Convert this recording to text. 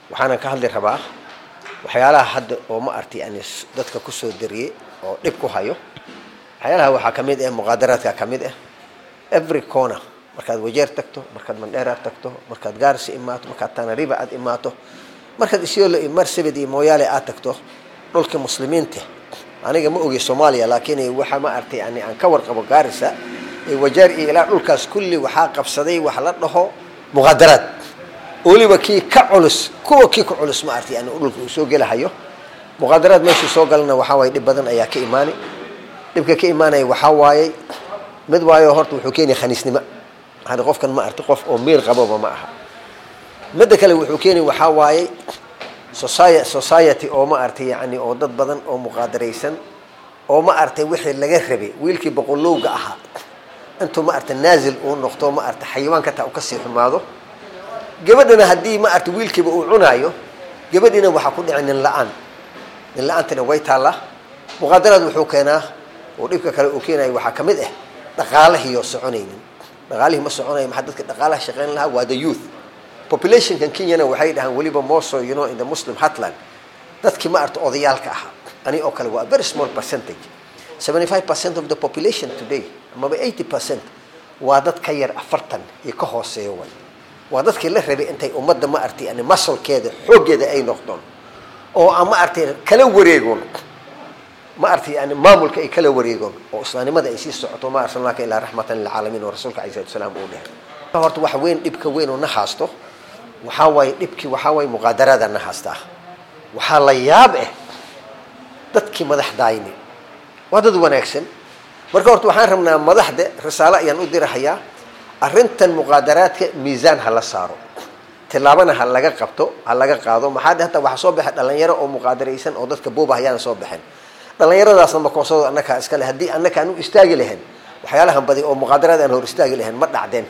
waxaan ka hadli rabaa waxyaalaha hadda oo ma arti aan dadka ku soo dariyay oo dib ku hayo waxyaalaha waxa kamid ah muqaadaraadka kamid ah every corner markaad wajeer tagto markaad mandheera tagto markaad gaarsi imaato markaad tanariba aad imaato markaad isyoolo marsabid iyo mooyaale aad tagto dhulka muslimiinta aniga ma ogi Soomaaliya laakiin waxa ma arti aan ka warqabo gaarisa ee wajeer ila dhulkaas kulli waxa qabsaday wax la dhaho muqaadaraad waliba kii ka culus kuwa kii ku culus ma arti dhulka uu soo gelahayo muqaadaraad meesha soo galna waxa way dib badan ayaa ka iimaanay dibka ka iimaanay waxa waayay mid waayo horta wuxuu keenay khaniisnimo hada qofkan ma arti qof oo meel qabo ma aha mid kale wuxuu keenay waxa waayay society oo ma arti oo dad badan oo muqaadaraysan oo ma arti wixii laga rabay wiilkii boqolowga ahaa intuu ma arti naazil oo noqdo ma arti xayawaanka taa ka sii xumaado gabadhana hadii ma arti wiilkiiba uu cunaayo gabadhina waxa ku dhicin la'aantana way taala muqaadaraad wuxuu keenaa oo dibka kale uu keenay waxa kamid ah dhaqaalaha soconaynin dhaqaalaha ma soconayo ma dadka dhaqaalaha shaqeyn laha waa the youth population kan Kenya waxay dhahan waliba mooso in the Muslim heartland dadkii ma arti odayaalka ah ani oo kale waa very small percentage 75% of the population today ama 80% waa dad ka yar 40 iyo ka hooseeyo way waa dadkii la rabay intay ummadda ma arti masalkeeda xoogeeda ay noqdon oo ama arti kala wareegon ma arti maamulka ay kala wareegon oo islaamnimada ay sii socoto ma arsalnaka ila rahmatan lil alamin wa rasuulka alayhi salaam oo dhahay horta wax weyn dibka weyn oo nahaasto waxa way dibki waxa way muqaadarada nahaasta waxa la yaab ah dadkii madaxdaayni wadad wanaagsan marka horta waxaan rabnaa madaxda risaalo ayaan u dirahayaa arrintan muqaadaraadka miisaan hala saaro tilaabana hal laga qabto hal laga qaado maxaa hada waxa soo baxay dhalinyaro oo muqaadaraysan oo dadka boobahayaan soo baxeen dhalinyaradaasna ma koosado annaka iska leh hadii annaka aanu istaagi lahayn waxyaalahan badi oo muqaadaraad aan hor istaagi lahayn ma dhacdeen